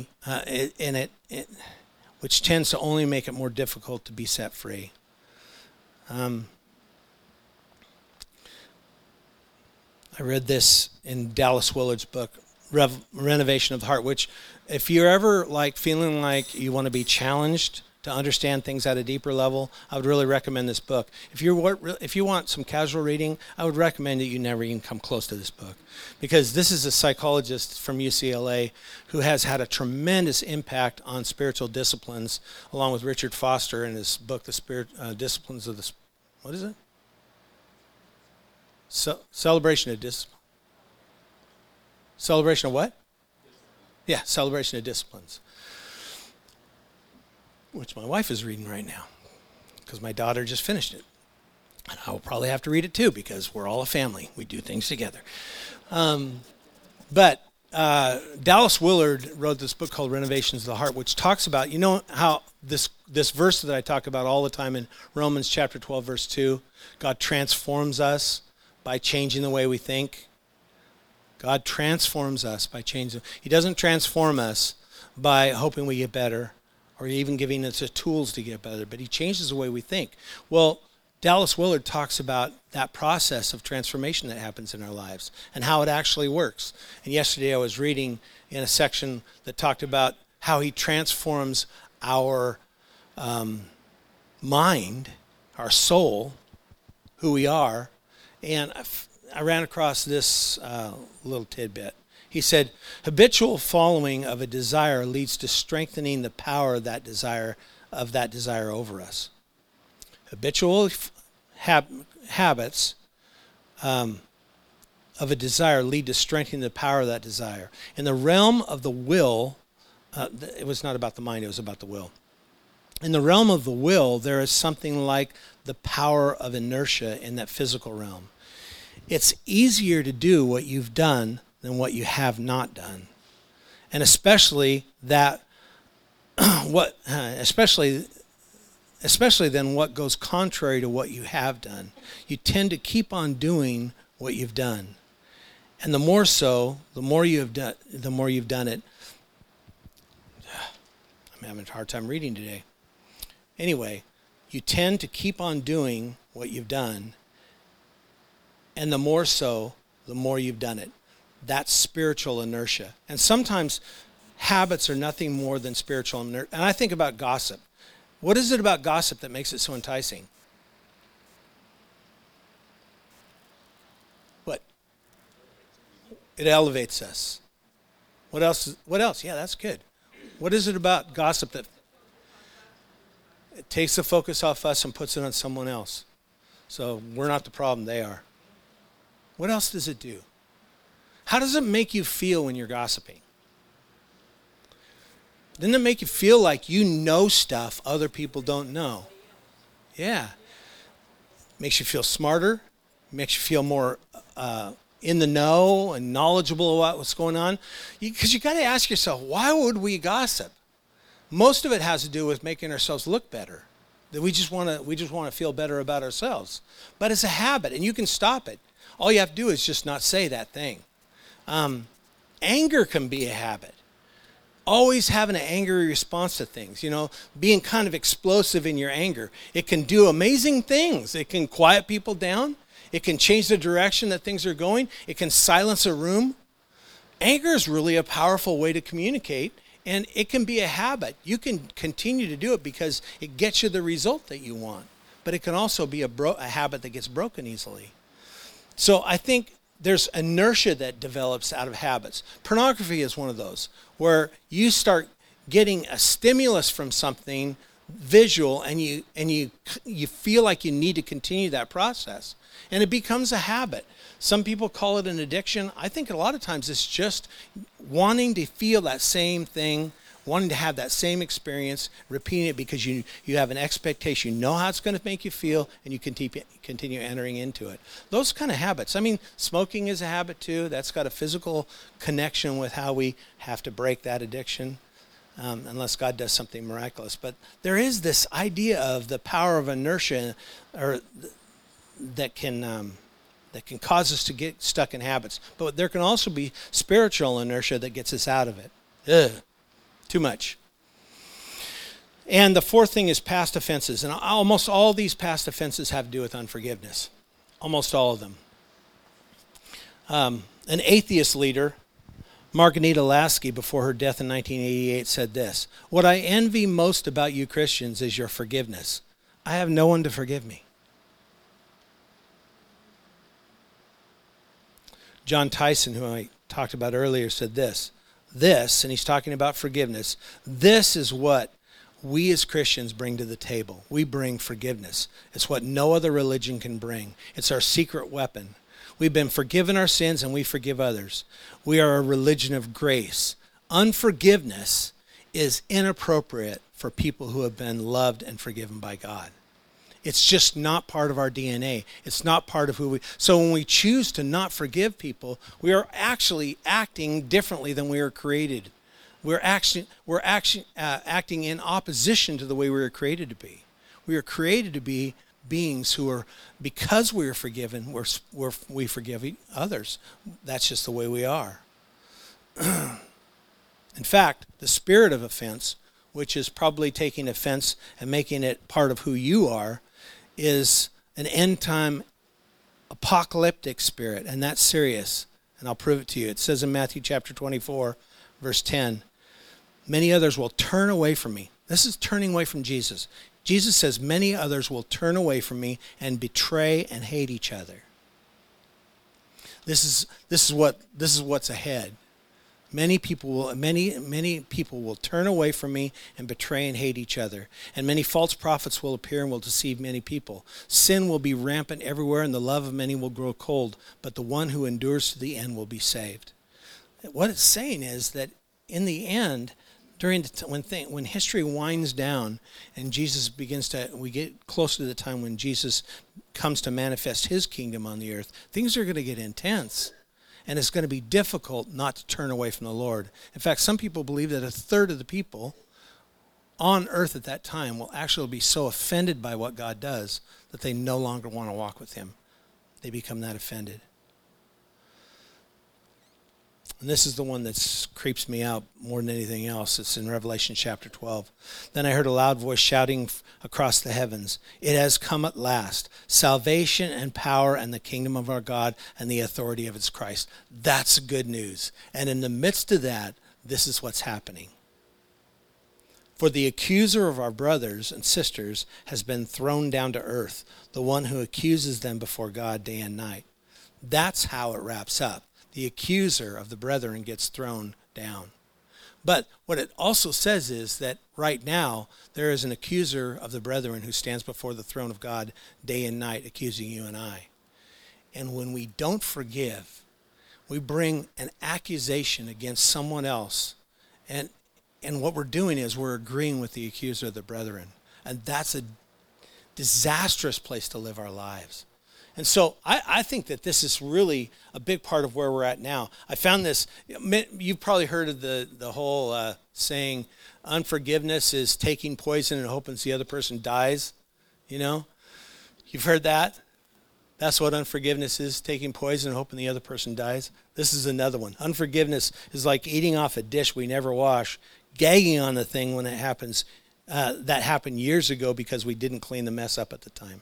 S1: which tends to only make it more difficult to be set free. I read this in Dallas Willard's book, Renovation of the Heart, which if you're ever feeling like you want to be challenged to understand things at a deeper level, I would really recommend this book. If you want some casual reading, I would recommend that you never even come close to this book, because this is a psychologist from UCLA who has had a tremendous impact on spiritual disciplines, along with Richard Foster in his book, The Spirit Disciplines of the... What is it? Celebration of Discipline. Celebration of what? Yeah, Celebration of Disciplines. Which my wife is reading right now, because my daughter just finished it. And I will probably have to read it too, because we're all a family. We do things together. But Dallas Willard wrote this book called Renovations of the Heart, which talks about, how this verse that I talk about all the time in Romans chapter 12, verse 2, God transforms us by changing the way we think. God transforms us by changing. He doesn't transform us by hoping we get better or even giving us the tools to get better, but he changes the way we think. Well, Dallas Willard talks about that process of transformation that happens in our lives and how it actually works. And yesterday I was reading in a section that talked about how he transforms our mind, our soul, who we are. And I ran across this little tidbit. He said, habitual following of a desire leads to strengthening the power of that desire over us. Habitual habits of a desire lead to strengthening the power of that desire. In the realm of the will, it was not about the mind, it was about the will. In the realm of the will, there is something like the power of inertia in that physical realm. It's easier to do what you've done than what you have not done. And especially especially then what goes contrary to what you have done. You tend to keep on doing what you've done. And the more so, the more you've done it. I'm having a hard time reading today. Anyway, you tend to keep on doing what you've done. And the more so, the more you've done it. That's spiritual inertia. And sometimes habits are nothing more than spiritual inertia. And I think about gossip. What is it about gossip that makes it so enticing? What? It elevates us. What else? Yeah, that's good. What is it about gossip that it takes the focus off us and puts it on someone else? So we're not the problem, they are. What else does it do? How does it make you feel when you're gossiping? Doesn't it make you feel like you know stuff other people don't know? Yeah. Makes you feel smarter. Makes you feel more in the know and knowledgeable about what's going on. Because you got to ask yourself, why would we gossip? Most of it has to do with making ourselves look better. That we just want to feel better about ourselves. But it's a habit, and you can stop it. All you have to do is just not say that thing. Anger can be a habit. Always having an angry response to things, being kind of explosive in your anger. It can do amazing things. It can quiet people down. It can change the direction that things are going. It can silence a room. Anger is really a powerful way to communicate, and it can be a habit. You can continue to do it because it gets you the result that you want, but it can also be a habit that gets broken easily. So I think there's inertia that develops out of habits. Pornography is one of those, where you start getting a stimulus from something visual, and you feel like you need to continue that process, and it becomes a habit. Some people call it an addiction. I think a lot of times it's just wanting to feel that same thing, wanting to have that same experience, repeating it because you have an expectation. You know how it's going to make you feel, and you continue entering into it. Those kind of habits. I mean, smoking is a habit too. That's got a physical connection with how we have to break that addiction, unless God does something miraculous. But there is this idea of the power of inertia, or that can cause us to get stuck in habits. But there can also be spiritual inertia that gets us out of it. Too much. And the fourth thing is past offenses. And almost all these past offenses have to do with unforgiveness. Almost all of them. An atheist leader, Margarita Lasky, before her death in 1988, said this: "What I envy most about you Christians is your forgiveness. I have no one to forgive me." John Tyson, who I talked about earlier, said this, and he's talking about forgiveness, this is what we as Christians bring to the table. We bring forgiveness. It's what no other religion can bring. It's our secret weapon. We've been forgiven our sins, and we forgive others. We are a religion of grace. Unforgiveness is inappropriate for people who have been loved and forgiven by God. It's just not part of our DNA. It's not part of who we... So when we choose to not forgive people, we are actually acting differently than we were created. We're acting in opposition to the way we were created to be. We are created to be beings who are, because we are forgiven, we forgive others. That's just the way we are. In fact, the spirit of offense, which is probably taking offense and making it part of who you are, is an end-time apocalyptic spirit, and that's serious. And I'll prove it to you. It says in Matthew chapter 24, verse 10, "Many others will turn away from me." This is turning away from Jesus. Jesus says, many others will turn away from me and betray and hate each other. This is what's ahead. Many people will turn away from me and betray and hate each other. And many false prophets will appear and will deceive many people. Sin will be rampant everywhere, and the love of many will grow cold. But the one who endures to the end will be saved. What it's saying is that in the end, when history winds down and we get close to the time when Jesus comes to manifest his kingdom on the earth, things are going to get intense. And it's going to be difficult not to turn away from the Lord. In fact, some people believe that a third of the people on earth at that time will actually be so offended by what God does that they no longer want to walk with him. They become that offended. And this is the one that creeps me out more than anything else. It's in Revelation chapter 12. Then I heard a loud voice shouting across the heavens, "It has come at last, salvation and power and the kingdom of our God and the authority of its Christ." That's good news. And in the midst of that, this is what's happening. For the accuser of our brothers and sisters has been thrown down to earth, the one who accuses them before God day and night. That's how it wraps up. The accuser of the brethren gets thrown down. But what it also says is that right now there is an accuser of the brethren who stands before the throne of God day and night accusing you and I. And when we don't forgive, we bring an accusation against someone else. And what we're doing is we're agreeing with the accuser of the brethren. And that's a disastrous place to live our lives. And so I think that this is really a big part of where we're at now. I found this, you've probably heard of the whole saying, unforgiveness is taking poison and hoping the other person dies. You know, you've heard that? That's what unforgiveness is, taking poison and hoping the other person dies. This is another one. Unforgiveness is like eating off a dish we never wash, gagging on the thing when it happens. That happened years ago because we didn't clean the mess up at the time.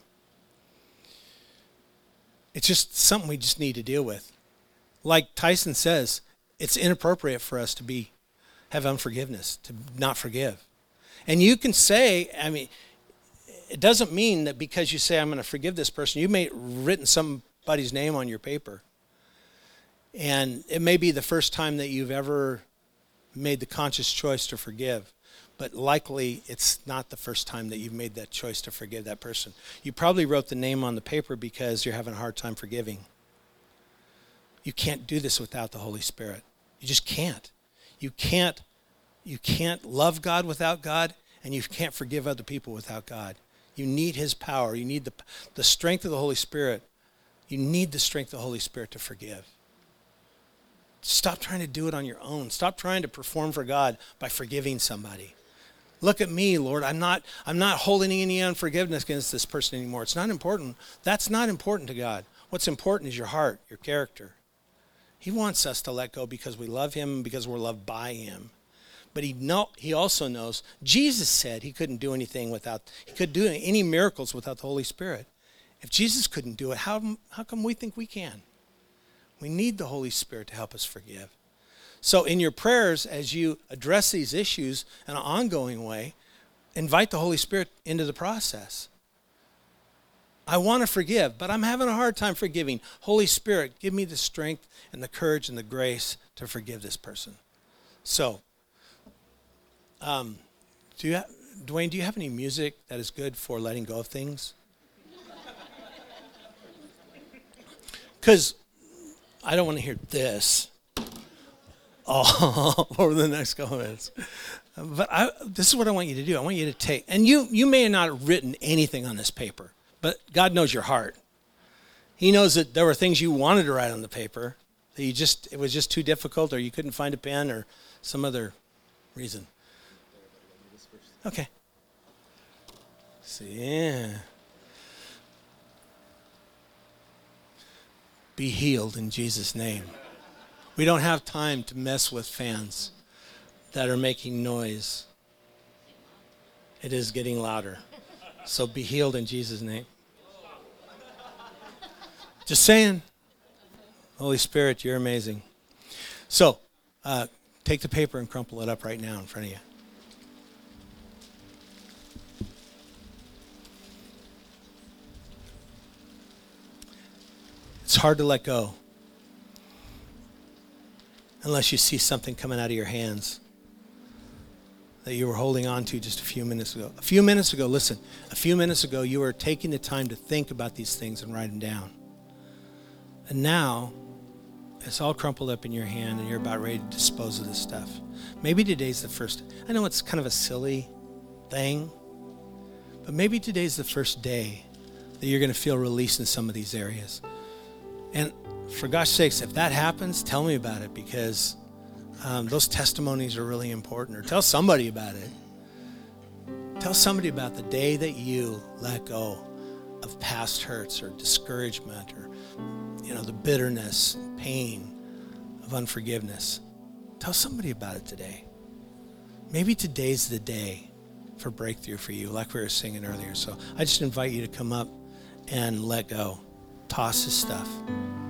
S1: It's just something we just need to deal with. Like Tyson says, it's inappropriate for us to have unforgiveness, to not forgive. And you can say, it doesn't mean that because you say, I'm going to forgive this person, you may have written somebody's name on your paper. And it may be the first time that you've ever made the conscious choice to forgive. But likely it's not the first time that you've made that choice to forgive that person. You probably wrote the name on the paper because you're having a hard time forgiving. You can't do this without the Holy Spirit. You just can't. You can't love God without God, and you can't forgive other people without God. You need his power. You need the strength of the Holy Spirit. You need the strength of the Holy Spirit to forgive. Stop trying to do it on your own. Stop trying to perform for God by forgiving somebody. Look at me, Lord. I'm not holding any unforgiveness against this person anymore. It's not important. That's not important to God. What's important is your heart, your character. He wants us to let go because we love him and because we're loved by him. But he also knows, Jesus said he couldn't do anything he couldn't do any miracles without the Holy Spirit. If Jesus couldn't do it, how come we think we can? We need the Holy Spirit to help us forgive. So in your prayers, as you address these issues in an ongoing way, invite the Holy Spirit into the process. I want to forgive, but I'm having a hard time forgiving. Holy Spirit, give me the strength and the courage and the grace to forgive this person. So, Dwayne, do you have any music that is good for letting go of things? Because I don't want to hear this over the next couple minutes. But this is what I want you to do. I want you to take, and you may have not written anything on this paper, but God knows your heart. He knows that there were things you wanted to write on the paper that it was just too difficult, or you couldn't find a pen, or some other reason. Okay. So, yeah. Be healed in Jesus' name. We don't have time to mess with fans that are making noise. It is getting louder. So be healed in Jesus' name. Just saying. Holy Spirit, you're amazing. So take the paper and crumple it up right now in front of you. It's hard to let go unless you see something coming out of your hands that you were holding on to just a few minutes ago. A few minutes ago you were taking the time to think about these things and write them down. And now it's all crumpled up in your hand and you're about ready to dispose of this stuff. Maybe today's the first. I know it's kind of a silly thing, but maybe today's the first day that you're going to feel released in some of these areas. And for gosh sakes, if that happens, tell me about it, because those testimonies are really important. Or tell somebody about it. Tell somebody about the day that you let go of past hurts or discouragement or, the bitterness, pain of unforgiveness. Tell somebody about it today. Maybe today's the day for breakthrough for you, like we were singing earlier. So I just invite you to come up and let go. Toss this stuff.